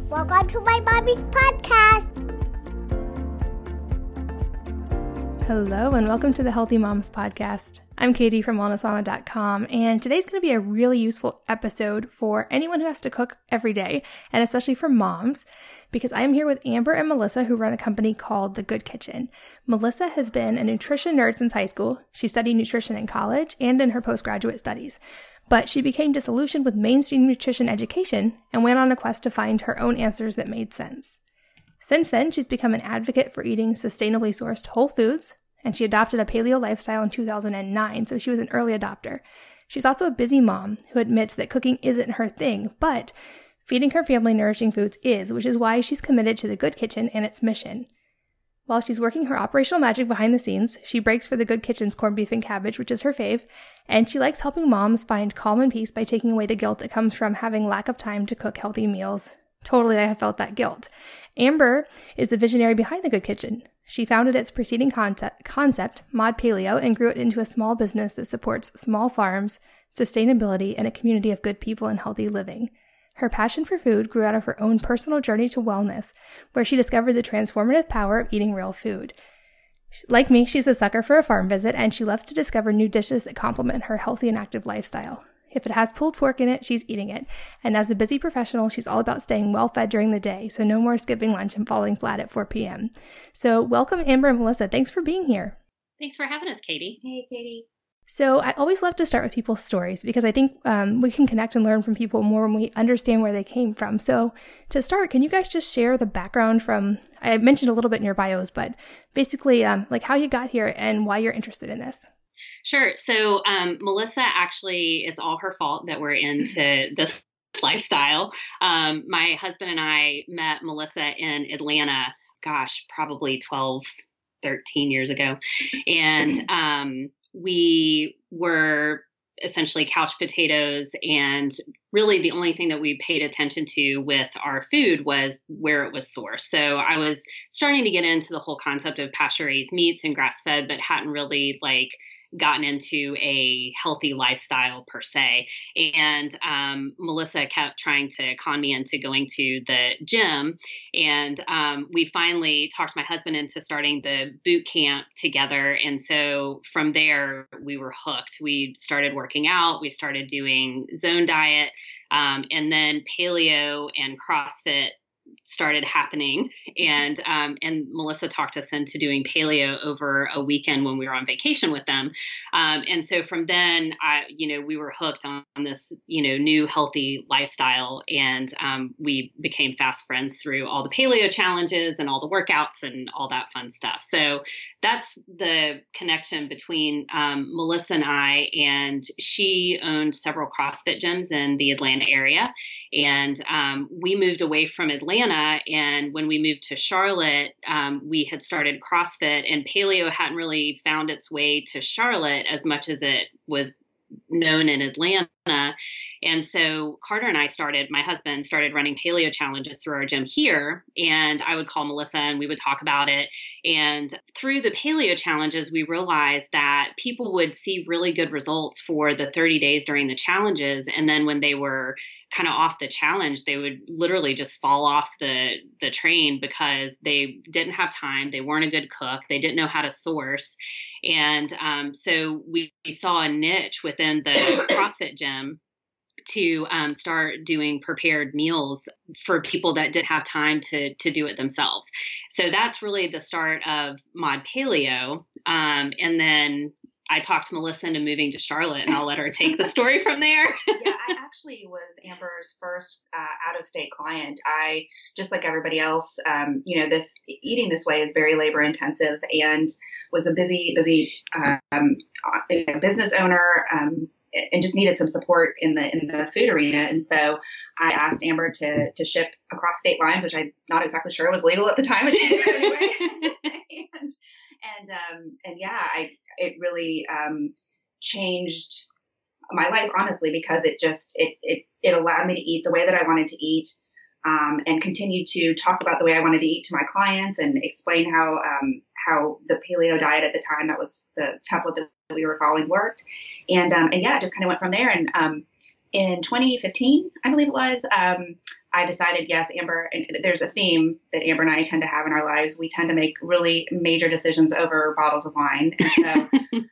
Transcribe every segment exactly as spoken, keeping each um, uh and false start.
Welcome to my mommy's podcast. Hello and welcome to the Healthy Moms Podcast. I'm Katie from wellness mama dot com, and today's going to be a really useful episode for anyone who has to cook every day, and especially for moms, because I am here with Amber and Melissa, who run a company called The Good Kitchen. Melissa has been a nutrition nerd since high school. She studied nutrition in college and in her postgraduate studies, but she became disillusioned with mainstream nutrition education and went on a quest to find her own answers that made sense. Since then, she's become an advocate for eating sustainably sourced whole foods, and she adopted a paleo lifestyle in two thousand nine, so she was an early adopter. She's also a busy mom who admits that cooking isn't her thing, but feeding her family nourishing foods is, which is why she's committed to The Good Kitchen and its mission. While she's working her operational magic behind the scenes, she breaks for The Good Kitchen's corned beef and cabbage, which is her fave, and she likes helping moms find calm and peace by taking away the guilt that comes from having lack of time to cook healthy meals. Totally, I have felt that guilt. Amber is the visionary behind The Good Kitchen. She founded its preceding concept, concept, Mod Paleo, and grew it into a small business that supports small farms, sustainability, and a community of good people and healthy living. Her passion for food grew out of her own personal journey to wellness, where she discovered the transformative power of eating real food. Like me, she's a sucker for a farm visit, and she loves to discover new dishes that complement her healthy and active lifestyle. If it has pulled pork in it, she's eating it. And as a busy professional, she's all about staying well-fed during the day, so no more skipping lunch and falling flat at four p.m. So welcome, Amber and Melissa. Thanks for being here. Thanks for having us, Katie. Hey, Katie. So I always love to start with people's stories because I think um, we can connect and learn from people more when we understand where they came from. So to start, can you guys just share the background from, I mentioned a little bit in your bios, but basically um, like how you got here and why you're interested in this? Sure. So um, Melissa, actually, it's all her fault that we're into this lifestyle. Um, my husband and I met Melissa in Atlanta, gosh, probably twelve, thirteen years ago. And um, we were essentially couch potatoes. And really the only thing that we paid attention to with our food was where it was sourced. So I was starting to get into the whole concept of pasture raised meats and grass fed, but hadn't really like gotten into a healthy lifestyle per se. And um, Melissa kept trying to con me into going to the gym. And um, we finally talked my husband into starting the boot camp together. And so from there, we were hooked. We started working out. We started doing zone diet. Um, and then paleo and CrossFit started happening. And, um, and Melissa talked us into doing paleo over a weekend when we were on vacation with them. Um, and so from then, I, you know, we were hooked on, on this, you know, new healthy lifestyle. And, um, we became fast friends through all the paleo challenges and all the workouts and all that fun stuff. So that's the connection between, um, Melissa and I, and she owned several CrossFit gyms in the Atlanta area. And, um, we moved away from Atlanta. And when we moved to Charlotte, um, we had started CrossFit, and paleo hadn't really found its way to Charlotte as much as it was known in Atlanta. And so Carter and I started, my husband started running paleo challenges through our gym here. And I would call Melissa and we would talk about it. And through the paleo challenges, we realized that people would see really good results for the thirty days during the challenges. And then when they were kind of off the challenge, they would literally just fall off the, the train because they didn't have time. They weren't a good cook. They didn't know how to source. And um, so we, we saw a niche within the CrossFit gym to um, start doing prepared meals for people that didn't have time to to do it themselves. So that's really the start of Mod Paleo. Um, and then I talked Melissa into moving to Charlotte, and I'll let her take the story from there. Yeah, I actually was Amber's first uh, out-of-state client. I, just like everybody else, um, you know, this eating this way is very labor intensive, and was a busy, busy um, you know, business owner. Um, and just needed some support in the in the food arena. And so I asked Amber to to ship across state lines, which I'm not exactly sure was legal at the time, but she did it anyway. and and um and yeah, I it really um changed my life, honestly, because it just it it it allowed me to eat the way that I wanted to eat. Um, and continue to talk about the way I wanted to eat to my clients and explain how um, how the paleo diet at the time, that was the template that we were following, worked. And um, and yeah, it just kind of went from there. And um, in twenty fifteen, I believe it was, um, I decided, yes, Amber, and there's a theme that Amber and I tend to have in our lives. We tend to make really major decisions over bottles of wine. And so um,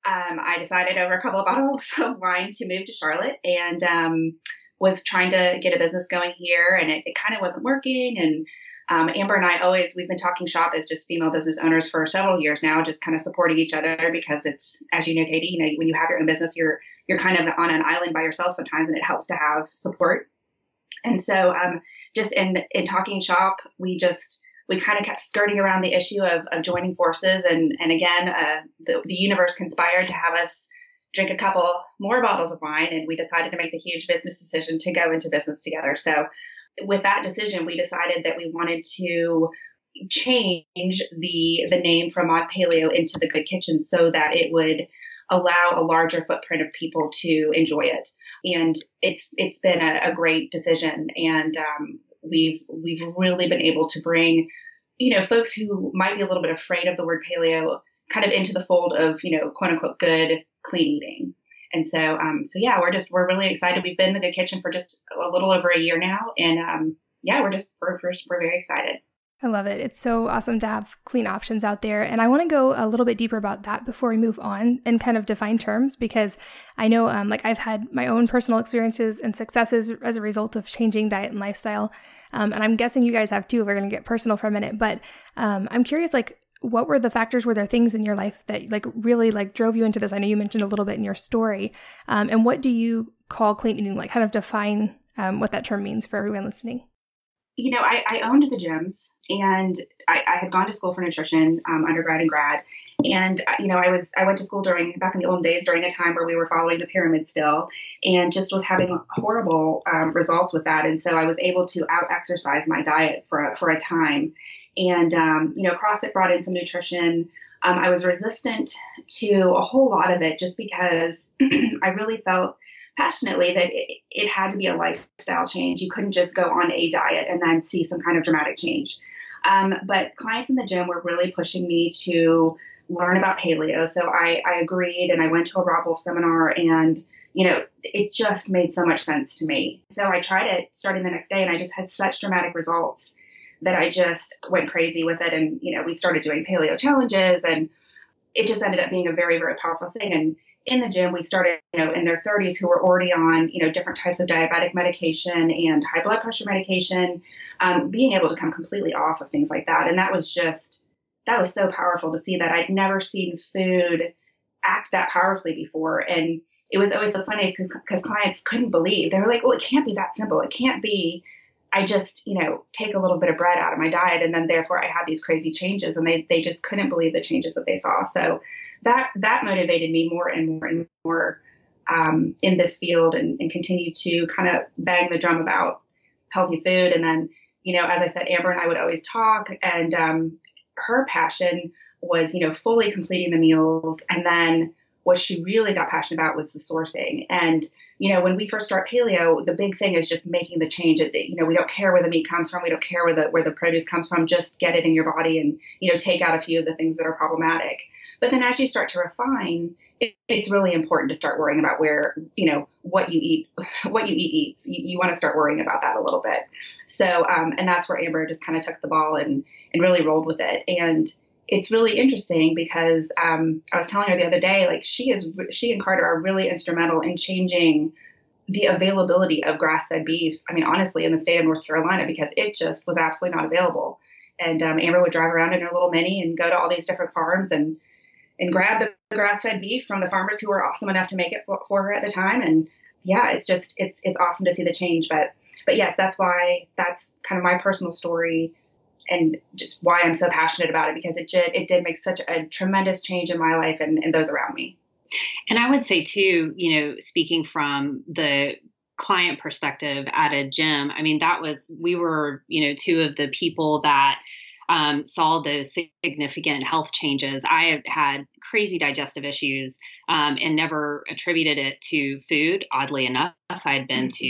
I decided over a couple of bottles of wine to move to Charlotte, and um, was trying to get a business going here, and it, it kind of wasn't working. And um, Amber and I always, we've been talking shop as just female business owners for several years now, just kind of supporting each other, because it's, as you know, Katie, you know, when you have your own business, you're, you're kind of on an island by yourself sometimes, and it helps to have support. And so um, just in, in talking shop, we just, we kind of kept skirting around the issue of, of joining forces. And, and again, uh, the, the universe conspired to have us drink a couple more bottles of wine. And we decided to make the huge business decision to go into business together. So with that decision, we decided that we wanted to change the, the name from Mod Paleo into The Good Kitchen so that it would allow a larger footprint of people to enjoy it. And it's it's been a, a great decision. And um, we've we've really been able to bring, you know, folks who might be a little bit afraid of the word paleo kind of into the fold of, you know, quote unquote, good, clean eating. And so, um, so yeah, we're just, we're really excited. We've been in The Good Kitchen for just a little over a year now. And um, yeah, we're just, we're, we're, we're very excited. I love it. It's so awesome to have clean options out there. And I want to go a little bit deeper about that before we move on and kind of define terms, because I know um, like I've had my own personal experiences and successes as a result of changing diet and lifestyle. Um, and I'm guessing you guys have too. We're going to get personal for a minute, but um, I'm curious, like, what were the factors? Were there things in your life that like really like drove you into this? I know you mentioned a little bit in your story. Um, and what do you call clean eating? Like kind of define um, what that term means for everyone listening. You know, I, I owned the gyms, and I, I had gone to school for nutrition, um, undergrad and grad. And, you know, I was, I went to school during, back in the old days, during a time where we were following the pyramid still, and just was having horrible um, results with that. And so I was able to out exercise my diet for a, for a time. And, um, you know, CrossFit brought in some nutrition. Um, I was resistant to a whole lot of it just because I really felt passionately that it, it had to be a lifestyle change. You couldn't just go on a diet and then see some kind of dramatic change. Um, but clients in the gym were really pushing me to learn about paleo. So I, I agreed, and I went to a Robb Wolf seminar, and, you know, it just made so much sense to me. So I tried it starting the next day, and I just had such dramatic results that I just went crazy with it. And, you know, we started doing paleo challenges, and it just ended up being a very, very powerful thing. And in the gym, we started, you know, in their thirties who were already on, you know, different types of diabetic medication and high blood pressure medication, um, being able to come completely off of things like that. And that was just, that was so powerful to see that. I'd never seen food act that powerfully before. And it was always so funny because clients couldn't believe. They were like, well, it can't be that simple. It can't be, I just, you know, take a little bit of bread out of my diet, and then therefore I had these crazy changes, and they, they just couldn't believe the changes that they saw. So that, that motivated me more and more and more um, in this field, and, and continue to kind of bang the drum about healthy food. And then, you know, as I said, Amber and I would always talk, and um, her passion was, you know, fully completing the meals. And then what she really got passionate about was the sourcing. And, you know, when we first start paleo, the big thing is just making the change. It, you know, we don't care where the meat comes from. We don't care where the, where the produce comes from. Just get it in your body and, you know, take out a few of the things that are problematic. But then as you start to refine, it, it's really important to start worrying about where, you know, what you eat, what you eat eats. You, you want to start worrying about that a little bit. So, um, and that's where Amber just kind of took the ball and, and really rolled with it. And it's really interesting because um, I was telling her the other day, like she is, she and Carter are really instrumental in changing the availability of grass-fed beef. I mean, honestly, in the state of North Carolina, because it just was absolutely not available. And um, Amber would drive around in her little Mini and go to all these different farms and and grab the grass-fed beef from the farmers who were awesome enough to make it for, for her at the time. And yeah, it's just, it's, it's awesome to see the change. But, but yes, that's why, that's kind of my personal story and just why I'm so passionate about it, because it did, it did make such a tremendous change in my life and, and those around me. And I would say too, you know, speaking from the client perspective at a gym, I mean, that was, we were, you know, two of the people that Um, saw those significant health changes. I have had crazy digestive issues um, and never attributed it to food. Oddly enough, I'd been to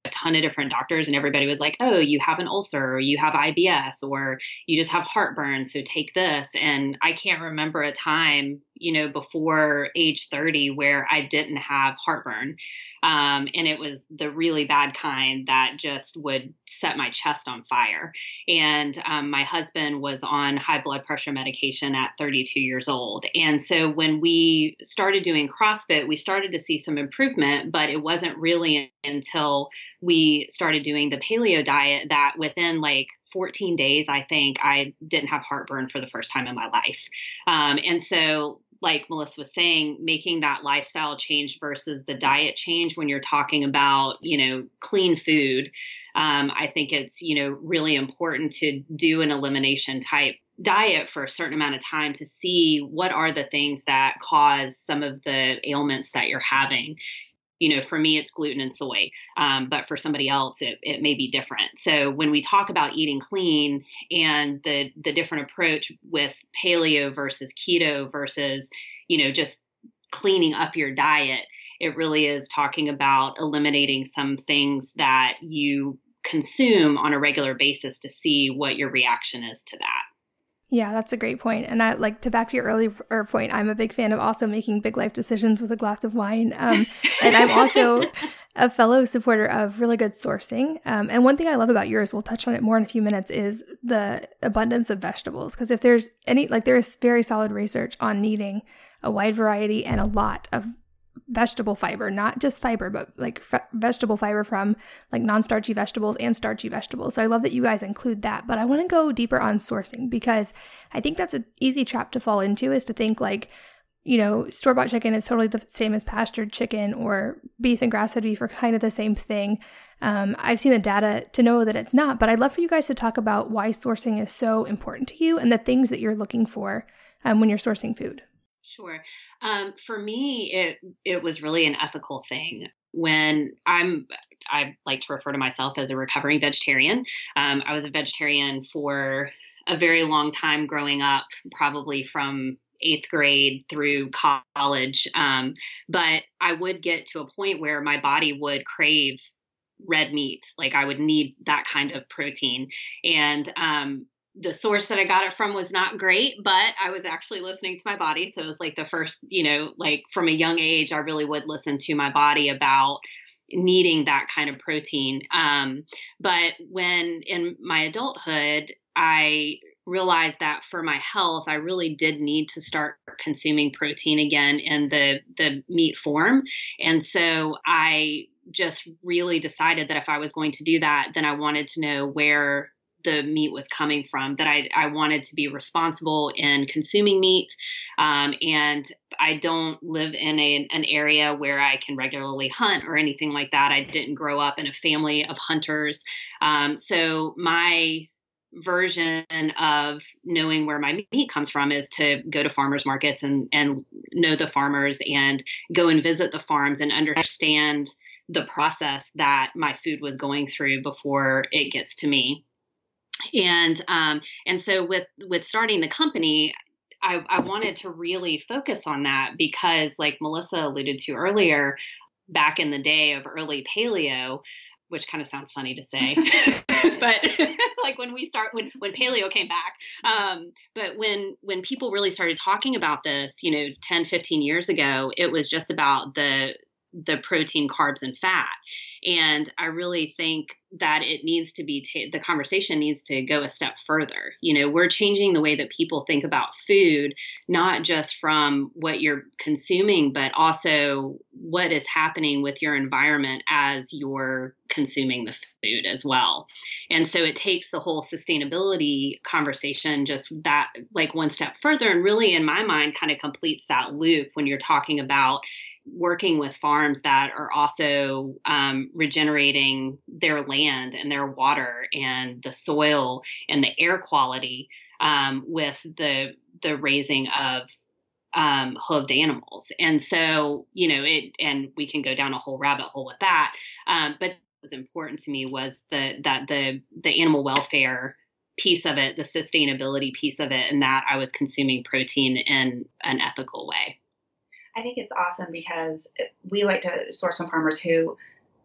ton of different doctors, and everybody was like, oh, you have an ulcer, or you have I B S, or you just have heartburn, so take this. And I can't remember a time, you know, before age thirty where I didn't have heartburn. Um, and it was the really bad kind that just would set my chest on fire. And um, my husband was on high blood pressure medication at thirty-two years old. And so when we started doing CrossFit, we started to see some improvement, but it wasn't really until we started doing the paleo diet that within like fourteen days, I think I didn't have heartburn for the first time in my life. Um, and so like Melissa was saying, making that lifestyle change versus the diet change when you're talking about, you know, clean food, um, I think it's, you know, really important to do an elimination type diet for a certain amount of time to see what are the things that cause some of the ailments that you're having. You know, for me, it's gluten and soy, um, but for somebody else, it, it may be different. So when we talk about eating clean and the the different approach with paleo versus keto versus, you know, just cleaning up your diet, it really is talking about eliminating some things that you consume on a regular basis to see what your reaction is to that. Yeah, that's a great point. And I like to back to your earlier point, I'm a big fan of also making big life decisions with a glass of wine. Um, and I'm also a fellow supporter of really good sourcing. Um, and one thing I love about yours, we'll touch on it more in a few minutes, is the abundance of vegetables. Because if there's any, like there is very solid research on needing a wide variety and a lot of vegetable fiber, not just fiber, but like f- vegetable fiber from like non-starchy vegetables and starchy vegetables. So I love that you guys include that, but I want to go deeper on sourcing because I think that's an easy trap to fall into, is to think like, you know, store-bought chicken is totally the same as pastured chicken, or beef and grass-fed beef are kind of the same thing. Um, I've seen the data to know that it's not, but I'd love for you guys to talk about why sourcing is so important to you and the things that you're looking for um, when you're sourcing food. Sure. Um, for me, it it was really an ethical thing. When I'm, I like to refer to myself as a recovering vegetarian. Um, I was a vegetarian for a very long time growing up, probably from eighth grade through college. Um, but I would get to a point where my body would crave red meat. Like I would need that kind of protein. And um, the source that I got it from was not great, but I was actually listening to my body. So it was like the first, you know, like from a young age, I really would listen to my body about needing that kind of protein. Um, but when in my adulthood, I realized that for my health, I really did need to start consuming protein again in the, the meat form. And so I just really decided that if I was going to do that, then I wanted to know where the meat was coming from, that I, I wanted to be responsible in consuming meat. Um, and I don't live in a, an area where I can regularly hunt or anything like that. I didn't grow up in a family of hunters. Um, so my version of knowing where my meat comes from is to go to farmers markets and, and know the farmers and go and visit the farms and understand the process that my food was going through before it gets to me. And, um, and so with, with starting the company, I, I wanted to really focus on that because like Melissa alluded to earlier, back in the day of early paleo, which kind of sounds funny to say, but like when we start, when, when paleo came back, um, but when, when people really started talking about this, you know, ten, fifteen years ago, it was just about the, the protein, carbs, and fat. And I really think that it needs to be, ta- the conversation needs to go a step further. You know, we're changing the way that people think about food, not just from what you're consuming, but also what is happening with your environment as you're consuming the food as well. And so it takes the whole sustainability conversation just that like one step further, and really in my mind kind of completes that loop when you're talking about working with farms that are also um, regenerating their land and their water and the soil and the air quality um, with the the raising of um, hooved animals. And so, you know, it, and we can go down a whole rabbit hole with that. Um, but what was important to me was the that the the animal welfare piece of it, the sustainability piece of it, and that I was consuming protein in an ethical way. I think it's awesome because we like to source from farmers who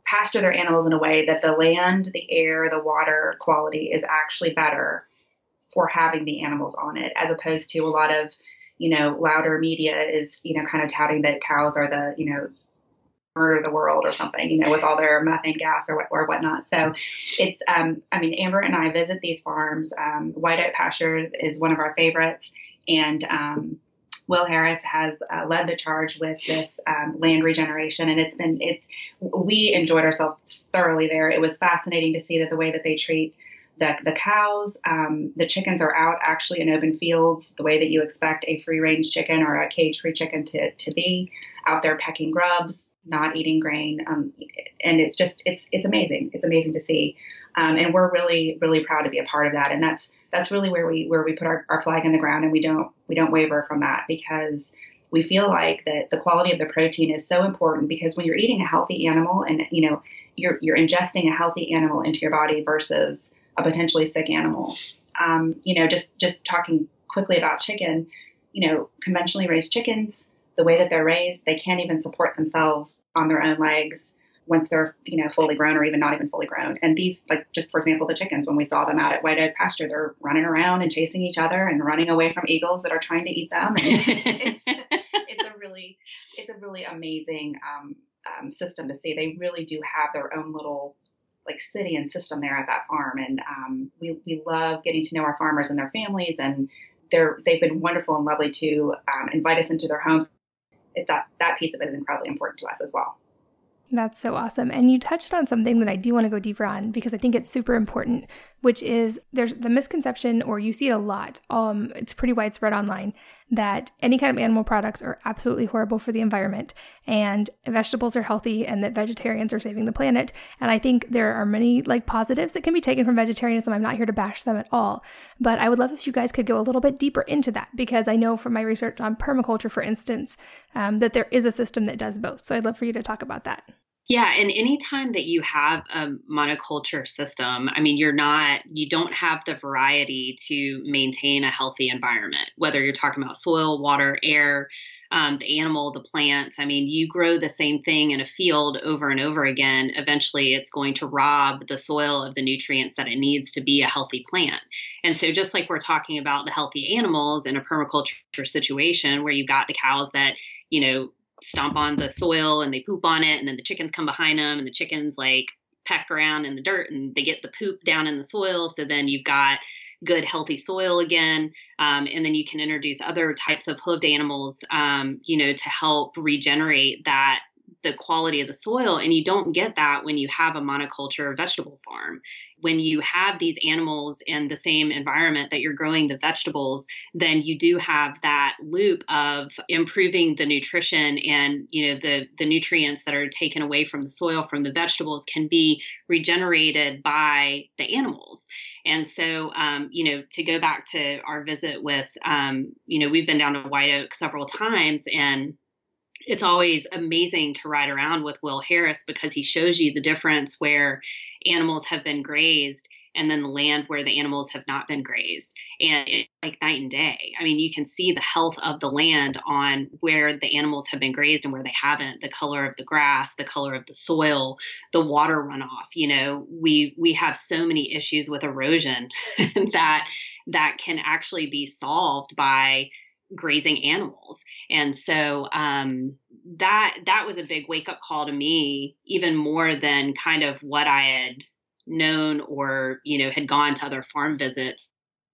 pasture their animals in a way that the land, the air, the water quality is actually better for having the animals on it, as opposed to a lot of, you know, louder media is, you know, kind of touting that cows are the, you know, murder of the world or something, you know, with all their methane gas or what, or whatnot. So it's, um, I mean, Amber and I visit these farms. Um, White Oak Pasture is one of our favorites. And, um, Will Harris has uh, led the charge with this um, land regeneration, and it's been it's we enjoyed ourselves thoroughly there. It was fascinating to see that the way that they treat the the cows, um, the chickens are out actually in open fields, the way that you expect a free range chicken or a cage free chicken to to be out there pecking grubs, not eating grain, um, and it's just it's it's amazing. It's amazing to see, um, and we're really really proud to be a part of that. And that's that's really where we where we put our, our flag in the ground, and we don't we don't waver from that, because we feel like that the quality of the protein is so important. Because when you're eating a healthy animal, and you know you're you're ingesting a healthy animal into your body versus a potentially sick animal, um, you know, just just talking quickly about chicken, you know, conventionally raised chickens, the way that they're raised, they can't even support themselves on their own legs once they're, you know, fully grown or even not even fully grown. And these, like, just for example, the chickens, when we saw them out at White Oak Pasture, they're running around and chasing each other and running away from eagles that are trying to eat them. And it's, it's a really, it's a really amazing um, um, system to see. They really do have their own little, like, city and system there at that farm. And um, we, we love getting to know our farmers and their families, and they're, they've been wonderful and lovely to um, invite us into their homes. It, that, that piece of it is incredibly important to us as well. That's so awesome. And you touched on something that I do want to go deeper on, because I think it's super important, which is there's the misconception, or you see it a lot. Um, it's pretty widespread online, that any kind of animal products are absolutely horrible for the environment, and vegetables are healthy, and that vegetarians are saving the planet. And I think there are many like positives that can be taken from vegetarianism. I'm not here to bash them at all, but I would love if you guys could go a little bit deeper into that, because I know from my research on permaculture, for instance, um, that there is a system that does both. So I'd love for you to talk about that. Yeah. And anytime that you have a monoculture system, I mean, you're not, you don't have the variety to maintain a healthy environment, whether you're talking about soil, water, air, um, the animal, the plants. I mean, you grow the same thing in a field over and over again. Eventually, it's going to rob the soil of the nutrients that it needs to be a healthy plant. And so just like we're talking about the healthy animals in a permaculture situation where you've got the cows that, you know, stomp on the soil and they poop on it, and then the chickens come behind them, and the chickens like peck around in the dirt and they get the poop down in the soil. So then you've got good, healthy soil again. Um, and then you can introduce other types of hoofed animals, um, you know, to help regenerate that, the quality of the soil. And you don't get that when you have a monoculture vegetable farm. When you have these animals in the same environment that you're growing the vegetables, then you do have that loop of improving the nutrition, and, you know, the, the nutrients that are taken away from the soil from the vegetables can be regenerated by the animals. And so, um, you know, to go back to our visit with, um, you know, we've been down to White Oak several times, and it's always amazing to ride around with Will Harris, because he shows you the difference where animals have been grazed and then the land where the animals have not been grazed. And it's like night and day. I mean, you can see the health of the land on where the animals have been grazed and where they haven't, the color of the grass, the color of the soil, the water runoff. You know, we, we have so many issues with erosion that, that can actually be solved by grazing animals. And so um, that that was a big wake up call to me, even more than kind of what I had known or, you know, had gone to other farm visits,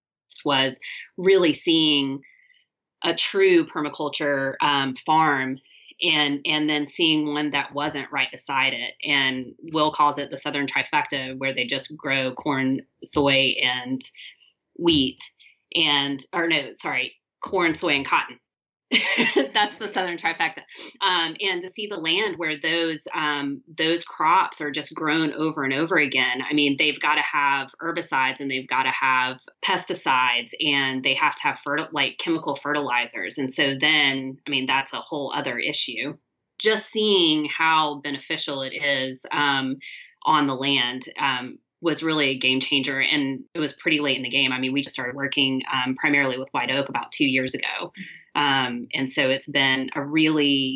was really seeing a true permaculture um, farm, and and then seeing one that wasn't right beside it. And Will calls it the Southern Trifecta, where they just grow corn, soy, and wheat, and or no, sorry. corn, soy, and cotton. That's the Southern Trifecta. Um, and to see the land where those um, those crops are just grown over and over again. I mean, they've got to have herbicides, and they've got to have pesticides, and they have to have fertil- like chemical fertilizers. And so then, I mean, that's a whole other issue. Just seeing how beneficial it is um, on the land um, was really a game changer. And it was pretty late in the game. I mean, we just started working um, primarily with White Oak about two years ago. Um, and so it's been a really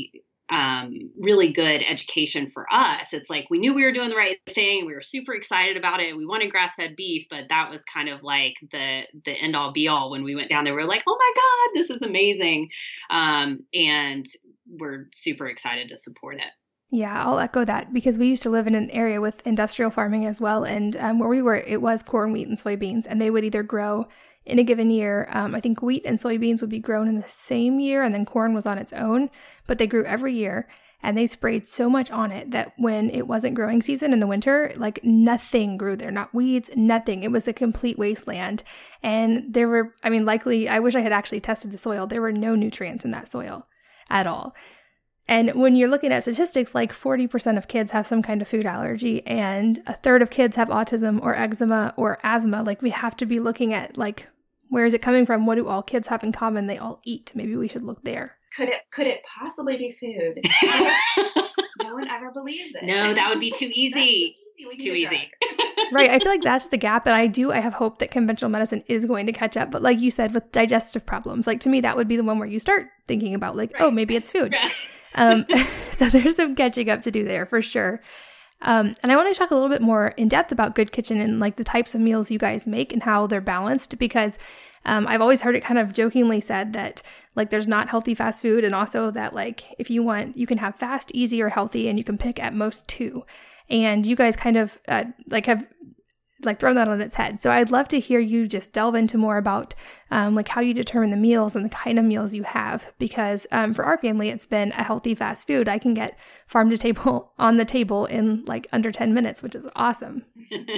um, really good education for us. It's like, we knew we were doing the right thing. We were super excited about it. We wanted grass-fed beef, but that was kind of like the, the end all be all. When we went down there, we were like, oh my God, this is amazing. Um, and we're super excited to support it. Yeah, I'll echo that because we used to live in an area with industrial farming as well. And um, where we were, it was corn, wheat, and soybeans. And they would either grow in a given year. Um, I think wheat and soybeans would be grown in the same year, and then corn was on its own. But they grew every year, and they sprayed so much on it that when it wasn't growing season in the winter, like nothing grew there, not weeds, nothing. It was a complete wasteland. And there were, I mean, likely, I wish I had actually tested the soil. There were no nutrients in that soil at all. And when you're looking at statistics, like forty percent of kids have some kind of food allergy, and a third of kids have autism or eczema or asthma. Like, we have to be looking at, like, where is it coming from? What do all kids have in common? They all eat. Maybe we should look there. Could it could it possibly be food? No one ever believes it. No, that would be too easy. Too it's too easy. Right. I feel like that's the gap. And I do, I have hope that conventional medicine is going to catch up. But like you said, with digestive problems, like to me, that would be the one where you start thinking about like, right. oh, maybe it's food. Right. Um, so there's some catching up to do there for sure. Um, and I want to talk a little bit more in depth about Good Kitchen and like the types of meals you guys make and how they're balanced, because um, I've always heard it kind of jokingly said that like there's not healthy fast food, and also that like if you want, you can have fast, easy, or healthy, and you can pick at most two. And you guys kind of uh, like have like thrown that on its head. So I'd love to hear you just delve into more about um, like how you determine the meals and the kind of meals you have, because um, for our family, it's been a healthy fast food. I can get farm to table on the table in like under ten minutes, which is awesome.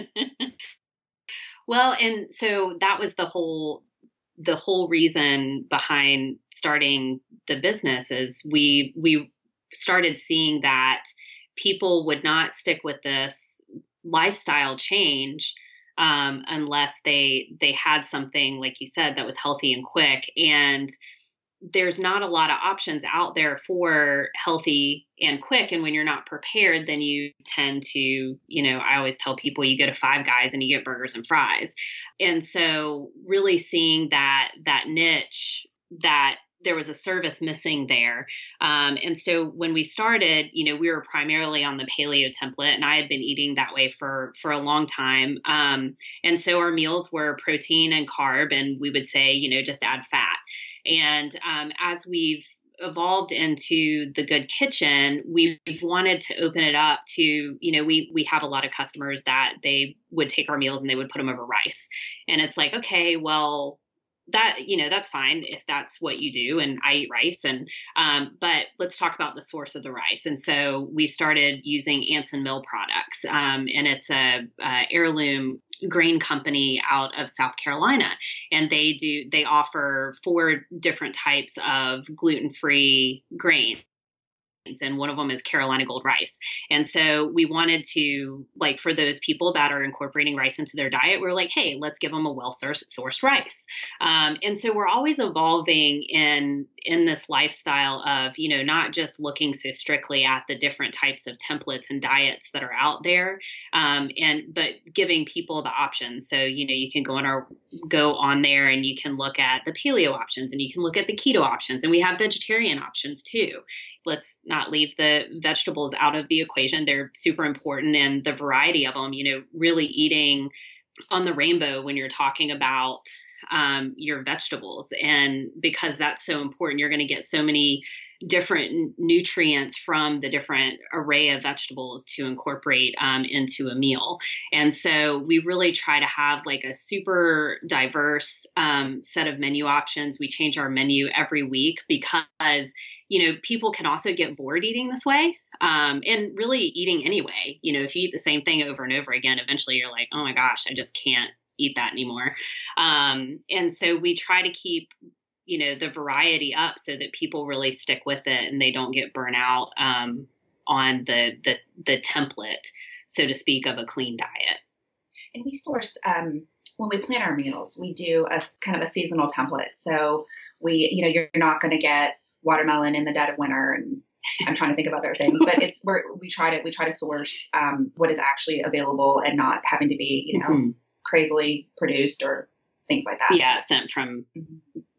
Well, and so that was the whole, the whole reason behind starting the business is we, we started seeing that people would not stick with this lifestyle change um, unless they they had something, like you said, that was healthy and quick. And there's not a lot of options out there for healthy and quick. And when you're not prepared, then you tend to, you know, I always tell people you go to Five Guys and you get burgers and fries. And so really seeing that that niche, that there was a service missing there. Um, and so when we started, you know, we were primarily on the paleo template, and I had been eating that way for, for a long time. Um, and so our meals were protein and carb, and we would say, you know, just add fat. And um, as we've evolved into the Good Kitchen, we've wanted to open it up to, you know, we, we have a lot of customers that they would take our meals and they would put them over rice. And it's like, okay, well, that, you know, that's fine if that's what you do. And I eat rice. And, um, but let's talk about the source of the rice. And so we started using Anson Mill products. Um, and it's a, a heirloom grain company out of South Carolina. And they do, they offer four different types of gluten-free grains. And one of them is Carolina Gold rice. And so we wanted to, like, for those people that are incorporating rice into their diet, we're like, hey, let's give them a well-sourced rice. Um, and so we're always evolving in, in this lifestyle of, you know, not just looking so strictly at the different types of templates and diets that are out there, um, and, but giving people the options. So, you know, you can go on our, go on there and you can look at the paleo options, and you can look at the keto options, and we have vegetarian options too. Let's not leave the vegetables out of the equation. They're super important, and the variety of them, you know, really eating on the rainbow when you're talking about um, your vegetables. And because that's so important, you're going to get so many different nutrients from the different array of vegetables to incorporate um, into a meal. And so we really try to have like a super diverse um, set of menu options. We change our menu every week because, you know, people can also get bored eating this way, um, and really eating anyway. You know, if you eat the same thing over and over again, eventually you're like, oh my gosh, I just can't eat that anymore. Um, and so we try to keep, you know, the variety up so that people really stick with it and they don't get burnt out um, on the, the the template, so to speak, of a clean diet. And we source, um, when we plan our meals, we do a kind of a seasonal template. So we, you know, you're not going to get watermelon in the dead of winter, and I'm trying to think of other things, but it's we're, we try to we try to source um, what is actually available and not having to be, you know, mm-hmm. crazily produced or things like that. Yeah, sent from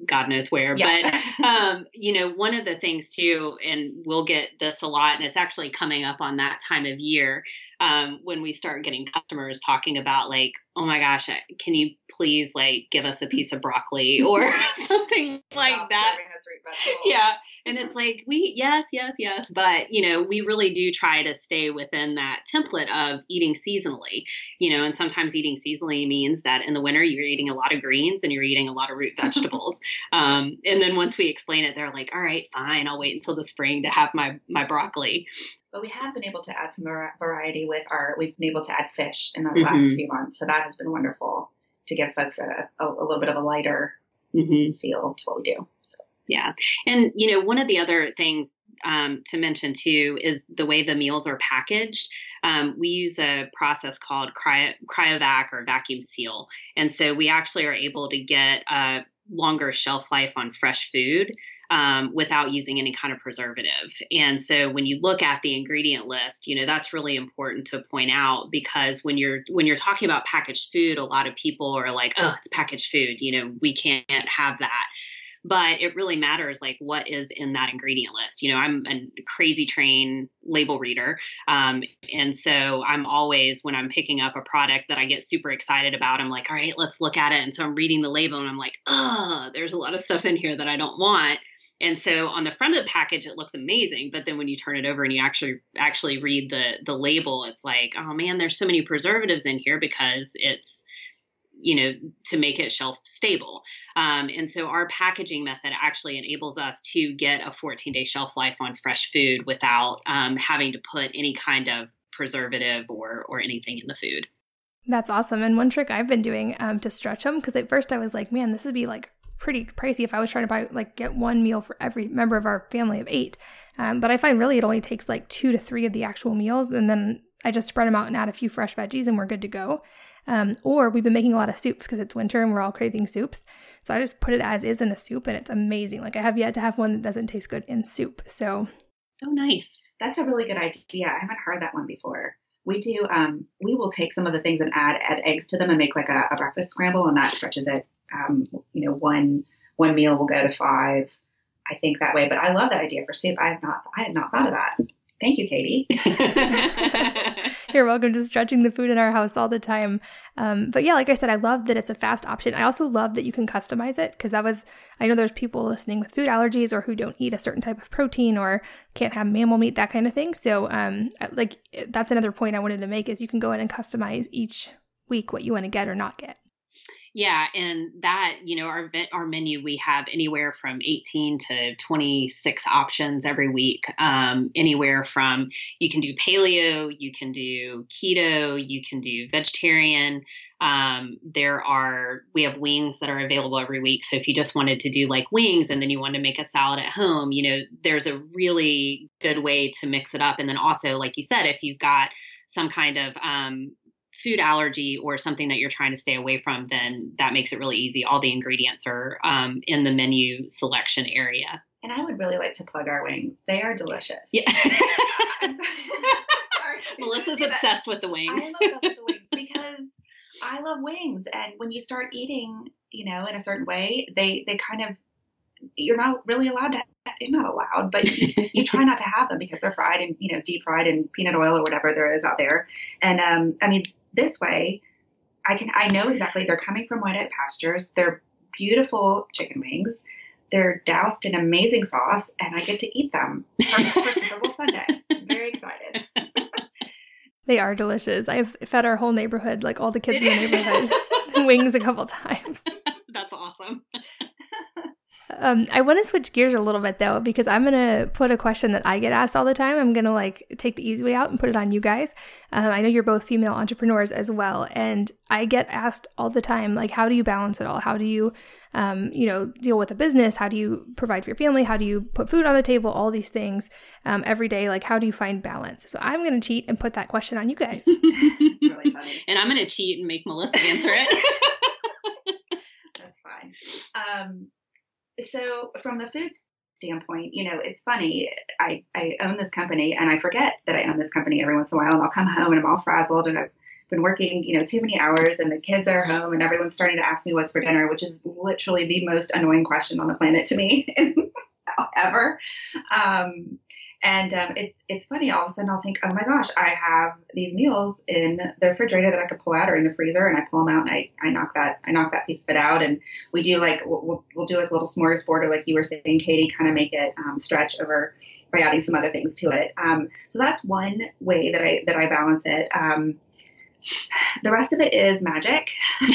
God knows where. Yeah. But, um, you know, one of the things too, and we'll get this a lot, and it's actually coming up on that time of year, um, when we start getting customers talking about like, oh my gosh, can you please like give us a piece of broccoli or something like Stop that? serving us root vegetables. Yeah. And it's like, we, yes, yes, yes. But, you know, we really do try to stay within that template of eating seasonally, you know, and sometimes eating seasonally means that in the winter you're eating a lot of greens and you're eating a lot of root vegetables. um, and then once we explain it, they're like, all right, fine, I'll wait until the spring to have my, my broccoli. But we have been able to add some variety with our, we've been able to add fish in the Mm-hmm. last few months. So that has been wonderful to give folks a, a, a little bit of a lighter Mm-hmm. feel to what we do. So. Yeah. And, you know, one of the other things um, to mention too is the way the meals are packaged. Um, we use a process called cryo, cryovac or vacuum seal. And so we actually are able to get a longer shelf life on fresh food um, without using any kind of preservative. And so when you look at the ingredient list, you know, that's really important to point out, because when you're when you're talking about packaged food, a lot of people are like, oh, it's packaged food, you know, we can't have that. But it really matters, like, what is in that ingredient list. You know, I'm a crazy train label reader. Um, and so I'm always, when I'm picking up a product that I get super excited about, I'm like, all right, let's look at it. And so I'm reading the label and I'm like, oh, there's a lot of stuff in here that I don't want. And so on the front of the package, it looks amazing. But then when you turn it over and you actually actually read the the label, it's like, oh, man, there's so many preservatives in here because it's, you know, to make it shelf stable. Um, and so our packaging method actually enables us to get a fourteen day shelf life on fresh food without um, having to put any kind of preservative or, or anything in the food. That's awesome. And one trick I've been doing um, to stretch them, because at first I was like, man, this would be like pretty pricey if I was trying to buy, like, get one meal for every member of our family of eight. Um, but I find really it only takes like two to three of the actual meals. And then I just spread them out and add a few fresh veggies and we're good to go. Um, or we've been making a lot of soups because it's winter and we're all craving soups. So I just put it as is in a soup and it's amazing. Like, I have yet to have one that doesn't taste good in soup. So. Oh, nice. That's a really good idea. I haven't heard that one before. We do, um, we will take some of the things and add, add eggs to them and make like a, a breakfast scramble, and that stretches it. Um, you know, one, one meal will go to five, I think, that way. But I love that idea for soup. I have not, I had not thought of that. Thank you, Katie. You're welcome to stretching the food in our house all the time. Um, but yeah, like I said, I love that it's a fast option. I also love that you can customize it, because that was, I know there's people listening with food allergies or who don't eat a certain type of protein or can't have mammal meat, that kind of thing. So um, like that's another point I wanted to make, is you can go in and customize each week what you want to get or not get. Yeah. And that, you know, our our menu, we have anywhere from eighteen to twenty-six options every week. Um, anywhere from, you can do paleo, you can do keto, you can do vegetarian. Um, there are, we have wings that are available every week. So if you just wanted to do like wings and then you wanted to make a salad at home, you know, there's a really good way to mix it up. And then also, like you said, if you've got some kind of, um, food allergy or something that you're trying to stay away from, then that makes it really easy. All the ingredients are um, in the menu selection area. And I would really like to plug our wings. They are delicious. Yeah. I'm sorry. sorry. Melissa's obsessed with the wings. I'm obsessed with the wings because I love wings. And when you start eating, you know, in a certain way, they, they kind of, you're not really allowed to, you're not allowed, but you, you try not to have them because they're fried and, you know, deep fried in peanut oil or whatever there is out there. And, um, I mean, this way I can, I know exactly they're coming from White Oak Pastures. They're beautiful chicken wings. They're doused in amazing sauce and I get to eat them for, for Super Bowl Sunday. I'm very excited. They are delicious. I've fed our whole neighborhood, like all the kids in the neighborhood, wings a couple times. That's awesome. Um, I want to switch gears a little bit though, because I'm going to put a question that I get asked all the time. I'm going to like take the easy way out and put it on you guys. Um, I know you're both female entrepreneurs as well. And I get asked all the time, like, how do you balance it all? How do you, um, you know, deal with a business? How do you provide for your family? How do you put food on the table? All these things um, every day. Like, how do you find balance? So I'm going to cheat and put that question on you guys. It's really funny. And I'm going to cheat and make Melissa answer it. That's fine. Um, So from the food standpoint, you know, it's funny. I, I own this company and I forget that I own this company every once in a while, and I'll come home and I'm all frazzled and I've been working, you know, too many hours and the kids are home and everyone's starting to ask me what's for dinner, which is literally the most annoying question on the planet to me ever. Um, And um, it, it's funny, all of a sudden I'll think, oh my gosh, I have these meals in the refrigerator that I could pull out or in the freezer, and I pull them out and I, I knock that I knock that piece of it out. And we do like, we'll, we'll do like a little smorgasbord, or like you were saying, Katie, kind of make it um, stretch over by adding some other things to it. Um, so that's one way that I that I balance it. Um, the rest of it is magic.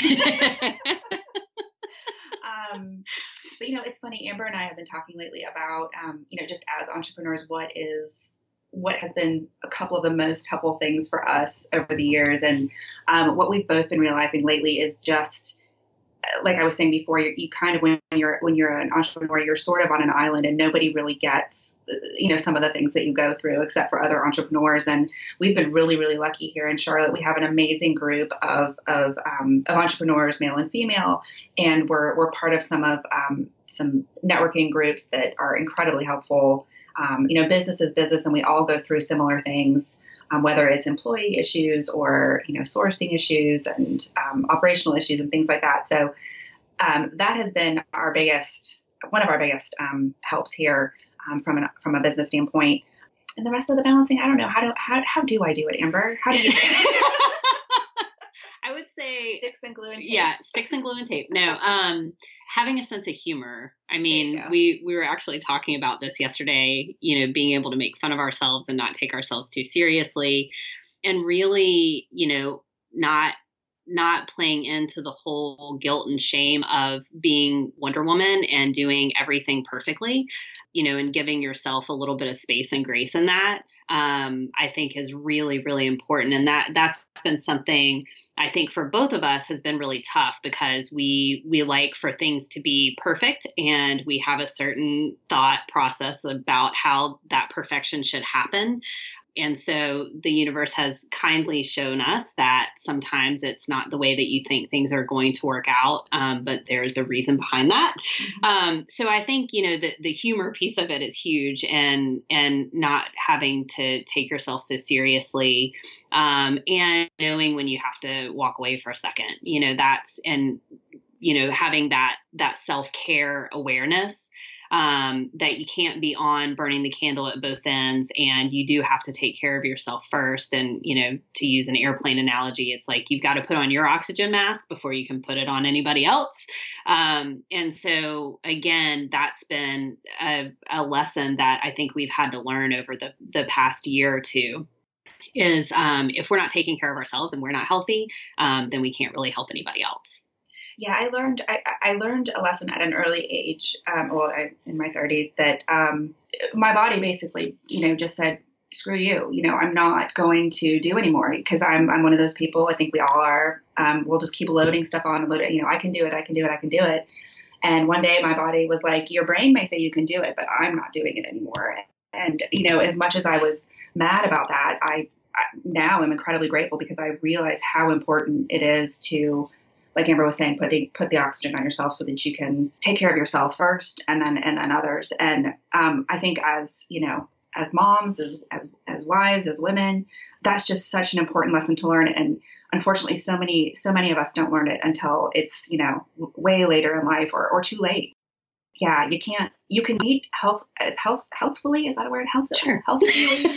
um, But, you know, it's funny, Amber and I have been talking lately about, um, you know, just as entrepreneurs, what is, what has been a couple of the most helpful things for us over the years. And um, what we've both been realizing lately is just, like I was saying before, you, you kind of, when you're, when you're an entrepreneur, you're sort of on an island and nobody really gets, you know, some of the things that you go through except for other entrepreneurs. And we've been really, really lucky here in Charlotte. We have an amazing group of, of, um, of entrepreneurs, male and female, and we're, we're part of some of, um, some networking groups that are incredibly helpful. Um, you know, business is business and we all go through similar things. Um, whether it's employee issues or, you know, sourcing issues and um, operational issues and things like that. So um, that has been our biggest, one of our biggest um, helps here um, from an, from a business standpoint. And the rest of the balancing, I don't know. How do how how do I do it, Amber? How do you? I would say sticks and glue and tape. Yeah, sticks and glue and tape. No, um, having a sense of humor. I mean, we, we were actually talking about this yesterday, you know, being able to make fun of ourselves and not take ourselves too seriously, and really, you know, not not playing into the whole guilt and shame of being Wonder Woman and doing everything perfectly, you know, and giving yourself a little bit of space and grace in that, um, I think is really, really important. And that, that's been something I think for both of us has been really tough, because we, we like for things to be perfect, and we have a certain thought process about how that perfection should happen. And so the universe has kindly shown us that sometimes it's not the way that you think things are going to work out, um, but there's a reason behind that. Mm-hmm. Um, so I think, you know, the, the humor piece of it is huge, and and not having to take yourself so seriously, um, and knowing when you have to walk away for a second, you know, that's, and, you know, having that that self-care awareness. Um, that you can't be on burning the candle at both ends, and you do have to take care of yourself first. And, you know, to use an airplane analogy, it's like you've got to put on your oxygen mask before you can put it on anybody else. Um, and so, again, that's been a, a lesson that I think we've had to learn over the, the past year or two. Is um, if we're not taking care of ourselves and we're not healthy, um, then we can't really help anybody else. Yeah, I learned I, I learned a lesson at an early age, um, well, I, in my thirties, that um, my body basically, you know, just said, screw you. You know, I'm not going to do anymore, because I'm I'm one of those people. I think we all are. Um, we'll just keep loading stuff on and load it. You know, I can do it. I can do it. I can do it. And one day my body was like, your brain may say you can do it, but I'm not doing it anymore. And, you know, as much as I was mad about that, I, I now am incredibly grateful, because I realize how important it is to, like Amber was saying, put the, put the oxygen on yourself so that you can take care of yourself first, and then, and then others. And, um, I think as, you know, as moms, as, as, as wives, as women, that's just such an important lesson to learn. And unfortunately, so many, so many of us don't learn it until it's, you know, way later in life, or, or too late. Yeah. You can't, you can eat health as health, healthfully. Is that a word? Health, sure. Healthfully.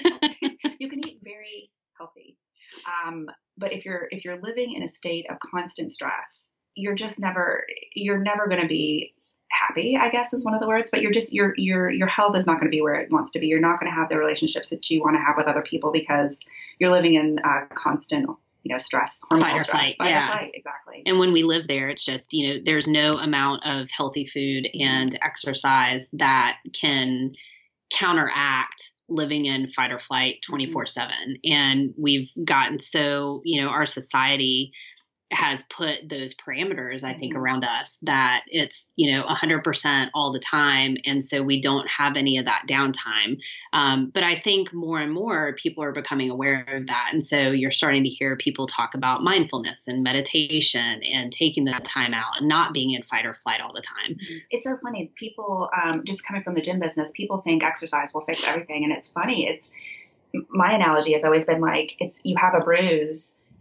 You can eat very healthy. Um, But if you're if you're living in a state of constant stress, you're just never you're never going to be happy, I guess is one of the words. But you're just your your your health is not going to be where it wants to be. You're not going to have the relationships that you want to have with other people, because you're living in uh, constant, you know, stress, fight or stress, flight, fight yeah, or flight, exactly. And when we live there, it's just, you know, there's no amount of healthy food and exercise that can counteract living in fight or flight twenty-four seven. And we've gotten so, you know, our society has put those parameters, I think, mm-hmm. around us, that it's, you know, one hundred percent all the time. And so we don't have any of that downtime. Um, but I think more and more people are becoming aware of that. And so you're starting to hear people talk about mindfulness and meditation and taking the time out and not being in fight or flight all the time. It's so funny. People, um, just coming from the gym business, people think exercise will fix everything. And it's funny. It's my analogy has always been like, it's, you have a bruise,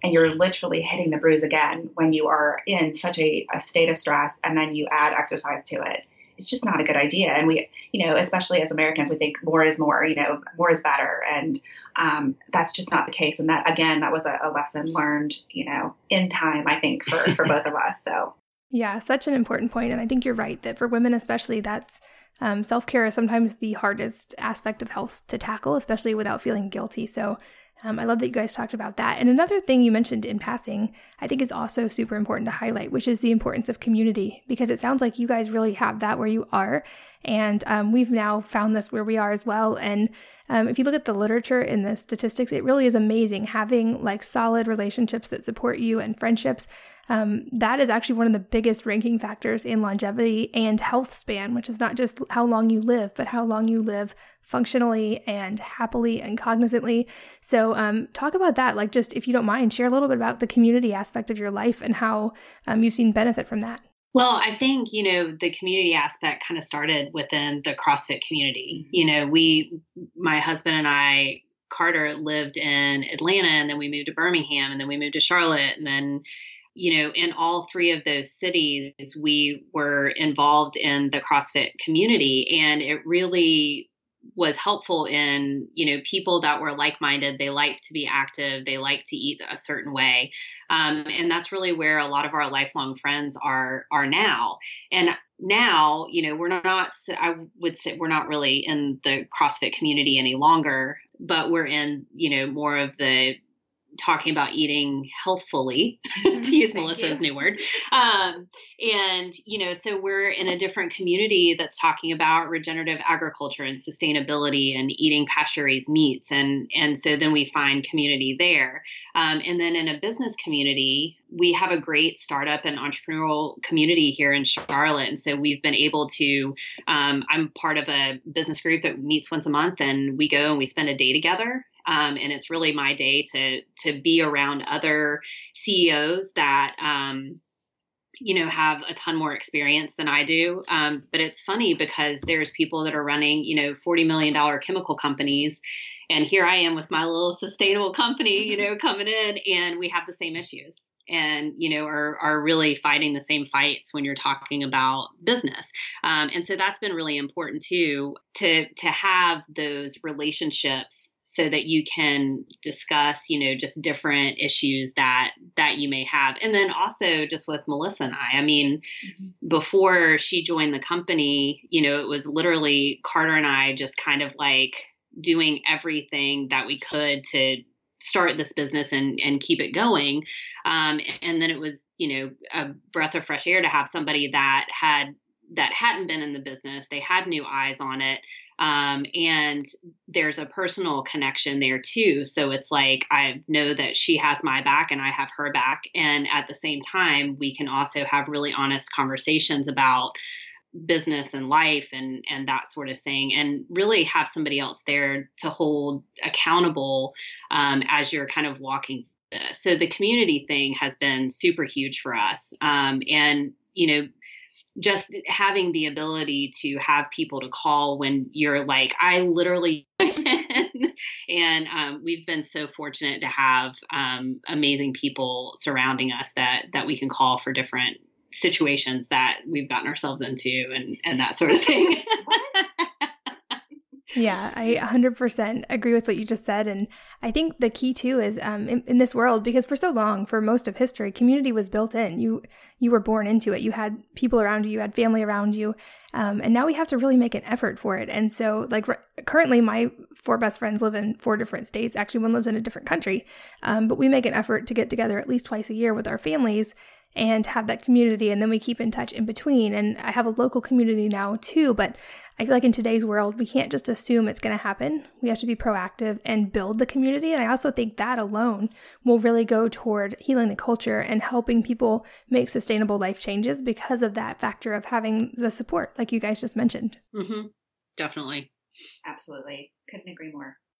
and you're literally hitting the bruise again when you are in such a, a state of stress, and then you add exercise to it. It's just not a good idea. And we, you know, especially as Americans, we think more is more, you know, more is better. And um, that's just not the case. And that, again, that was a, a lesson learned, you know, in time, I think, for, for both of us. So. Yeah, such an important point. And I think you're right that for women especially, that's um, self-care is sometimes the hardest aspect of health to tackle, especially without feeling guilty. So um, I love that you guys talked about that. And another thing you mentioned in passing, I think is also super important to highlight, which is the importance of community, because it sounds like you guys really have that where you are. And um, we've now found this where we are as well. And um, if you look at the literature and the statistics, it really is amazing having like solid relationships that support you and friendships. Um, that is actually one of the biggest ranking factors in longevity and health span, which is not just how long you live, but how long you live functionally and happily and cognizantly. So um, talk about that. Like, just if you don't mind, share a little bit about the community aspect of your life and how um, you've seen benefit from that. Well, I think, you know, the community aspect kind of started within the CrossFit community. You know, we, my husband and I, Carter, lived in Atlanta, and then we moved to Birmingham, and then we moved to Charlotte. And then, you know, in all three of those cities, we were involved in the CrossFit community. And it really was helpful in, you know, people that were like-minded. They like to be active. They like to eat a certain way. Um, and that's really where a lot of our lifelong friends are, are now. And now, you know, we're not, I would say we're not really in the CrossFit community any longer, but we're in, you know, more of the talking about eating healthfully, to use Thank Melissa's you. new word. Um, and, you know, so we're in a different community that's talking about regenerative agriculture and sustainability and eating pasture-raised meats. And, and so then we find community there. Um, and then in a business community, we have a great startup and entrepreneurial community here in Charlotte. And so we've been able to, um, I'm part of a business group that meets once a month, and we go and we spend a day together. Um, and it's really my day to to be around other C E Os that, um, you know, have a ton more experience than I do. Um, but it's funny because there's people that are running, you know, forty million dollars chemical companies. And here I am with my little sustainable company, you know, coming in, and we have the same issues. And, you know, are, are really fighting the same fights when you're talking about business. Um, and so that's been really important too, to, to have those relationships so that you can discuss, you know, just different issues that, that you may have. And then also just with Melissa and I, I mean, mm-hmm. before she joined the company, you know, it was literally Carter and I just kind of like doing everything that we could to start this business and, and keep it going. Um, and then it was, you know, a breath of fresh air to have somebody that had, that hadn't been in the business. They had new eyes on it. Um, and there's a personal connection there too. So it's like, I know that she has my back and I have her back. And at the same time, we can also have really honest conversations about business and life and, and that sort of thing, and really have somebody else there to hold accountable, um, as you're kind of walking through this. So the community thing has been super huge for us. Um, and, you know, just having the ability to have people to call when you're like, I literally, and um, we've been so fortunate to have um, amazing people surrounding us that, that we can call for different situations that we've gotten ourselves into and, and that sort of thing. Yeah, I one hundred percent agree with what you just said. And I think the key too is um, in, in this world, because for so long, for most of history, community was built in. You you were born into it. You had people around you, you had family around you. Um, and now we have to really make an effort for it. And so like r- currently my four best friends live in four different states. Actually, one lives in a different country. Um, but we make an effort to get together at least twice a year with our families and have that community. And then we keep in touch in between. And I have a local community now too, but I feel like in today's world, we can't just assume it's going to happen. We have to be proactive and build the community. And I also think that alone will really go toward healing the culture and helping people make sustainable life changes because of that factor of having the support, like you guys just mentioned. Mm-hmm. Definitely. Absolutely. Couldn't agree more.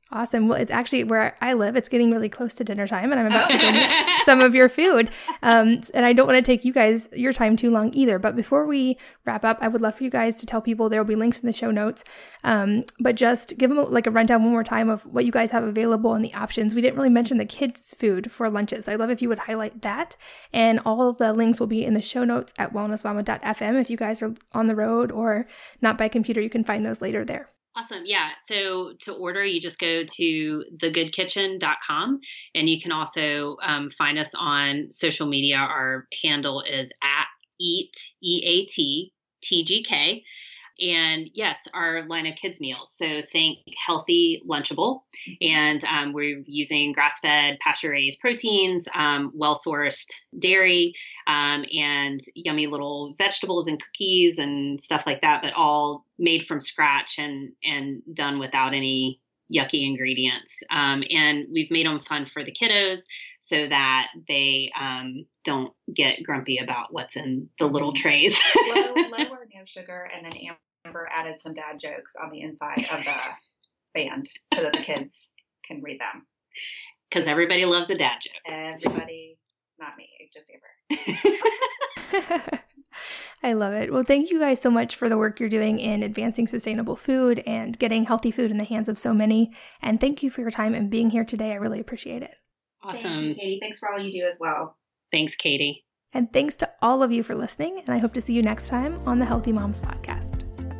Awesome. Well, it's actually where I live. It's getting really close to dinner time, and I'm about to go get some of your food. Um, and I don't want to take you guys your time too long either. But before we wrap up, I would love for you guys to tell people, there will be links in the show notes, um, but just give them like a rundown one more time of what you guys have available and the options. We didn't really mention the kids' food for lunches. I'd love if you would highlight that. And all of the links will be in the show notes at wellness mama dot f m. If you guys are on the road or not by computer, you can find those later there. Awesome. Yeah. So to order, you just go to the good kitchen dot com, and you can also um, find us on social media. Our handle is at eat, E A T, T G K. And yes, our line of kids meals. So think healthy Lunchable. And um, we're using grass-fed, pasture-raised proteins, um, well-sourced dairy, um, and yummy little vegetables and cookies and stuff like that, but all made from scratch and, and done without any yucky ingredients. Um, and we've made them fun for the kiddos so that they um, don't get grumpy about what's in the little trays. low, low or no sugar, and then Amber added some dad jokes on the inside of the band so that the kids can read them. Because everybody loves a dad joke. Everybody, not me, just Amber. I love it. Well, thank you guys so much for the work you're doing in advancing sustainable food and getting healthy food in the hands of so many. And thank you for your time and being here today. I really appreciate it. Awesome. Thank you, Katie. Thanks for all you do as well. Thanks, Katie. And thanks to all of you for listening. And I hope to see you next time on the Healthy Moms Podcast.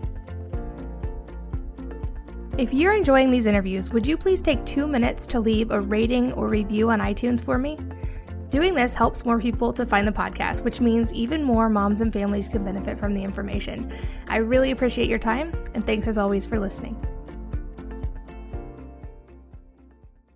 If you're enjoying these interviews, would you please take two minutes to leave a rating or review on iTunes for me? Doing this helps more people to find the podcast, which means even more moms and families can benefit from the information. I really appreciate your time, and thanks as always for listening.